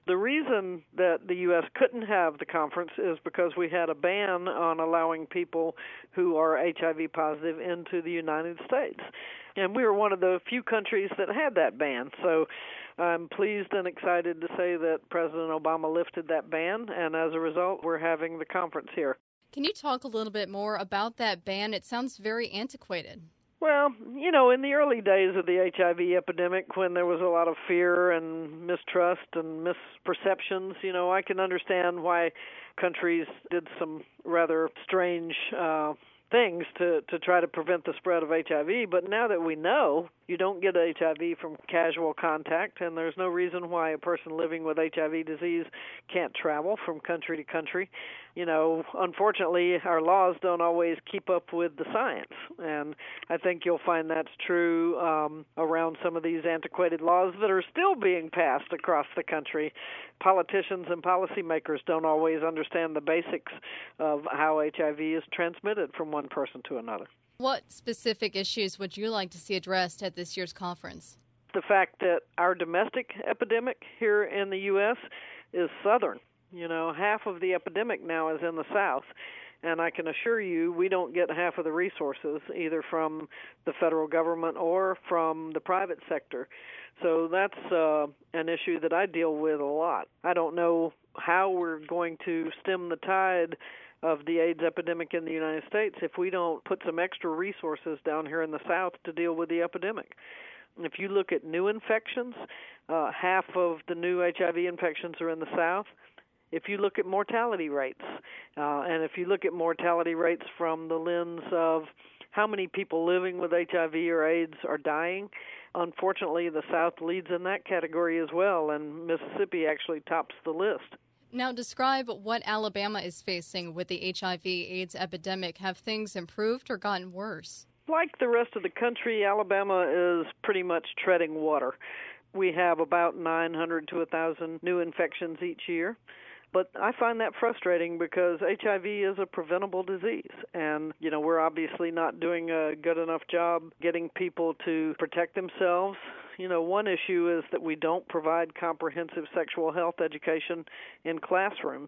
The reason that the U.S. couldn't have the conference is because we had a ban on allowing people who are HIV positive into the United States. And we were one of the few countries that had that ban. So I'm pleased and excited to say that President Obama lifted that ban, and as a result, we're having the conference here. Can you talk a little bit more about that ban? It sounds very antiquated. Well, in the early days of the HIV epidemic, when there was a lot of fear and mistrust and misperceptions, I can understand why countries did some rather strange things to try to prevent the spread of HIV. But now that we know you don't get HIV from casual contact, and there's no reason why a person living with HIV disease can't travel from country to country. Unfortunately, our laws don't always keep up with the science, and I think you'll find that's true around some of these antiquated laws that are still being passed across the country. Politicians and policymakers don't always understand the basics of how HIV is transmitted from one person to another. What specific issues would you like to see addressed at this year's conference? The fact that our domestic epidemic here in the U.S. is southern. Half of the epidemic now is in the South, and I can assure you we don't get half of the resources, either from the federal government or from the private sector. So that's an issue that I deal with a lot. I don't know how we're going to stem the tide of the AIDS epidemic in the United States if we don't put some extra resources down here in the South to deal with the epidemic. If you look at new infections, half of the new HIV infections are in the South. If you look at mortality rates, and if you look at mortality rates from the lens of how many people living with HIV or AIDS are dying, unfortunately the South leads in that category as well, and Mississippi actually tops the list. Now describe what Alabama is facing with the HIV/AIDS epidemic. Have things improved or gotten worse? Like the rest of the country, Alabama is pretty much treading water. We have about 900 to 1,000 new infections each year. But I find that frustrating because HIV is a preventable disease. And, we're obviously not doing a good enough job getting people to protect themselves. One issue is that we don't provide comprehensive sexual health education in classrooms.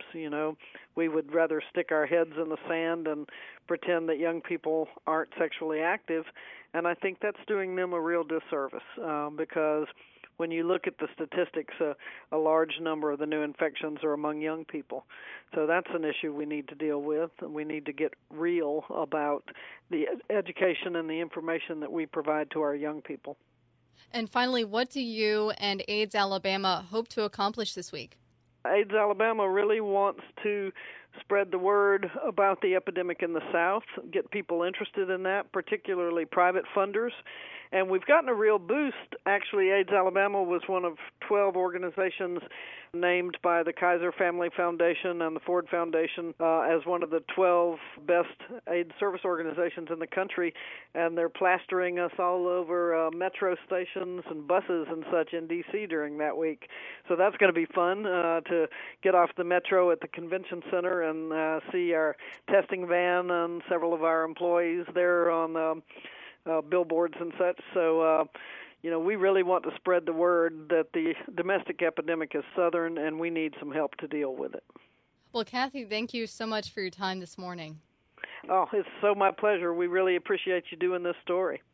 We would rather stick our heads in the sand and pretend that young people aren't sexually active. And I think that's doing them a real disservice because when you look at the statistics, a large number of the new infections are among young people. So that's an issue we need to deal with, and we need to get real about the education and the information that we provide to our young people. And finally, what do you and AIDS Alabama hope to accomplish this week? AIDS Alabama really wants to spread the word about the epidemic in the South, get people interested in that, particularly private funders. And we've gotten a real boost. Actually, AIDS Alabama was one of 12 organizations named by the Kaiser Family Foundation and the Ford Foundation as one of the 12 best AIDS service organizations in the country. And they're plastering us all over metro stations and buses and such in D.C. during that week. So that's going to be fun to get off the metro at the convention center and see our testing van and several of our employees there on billboards and such. So, we really want to spread the word that the domestic epidemic is southern and we need some help to deal with it. Well, Kathy, thank you so much for your time this morning. Oh, it's so my pleasure. We really appreciate you doing this story.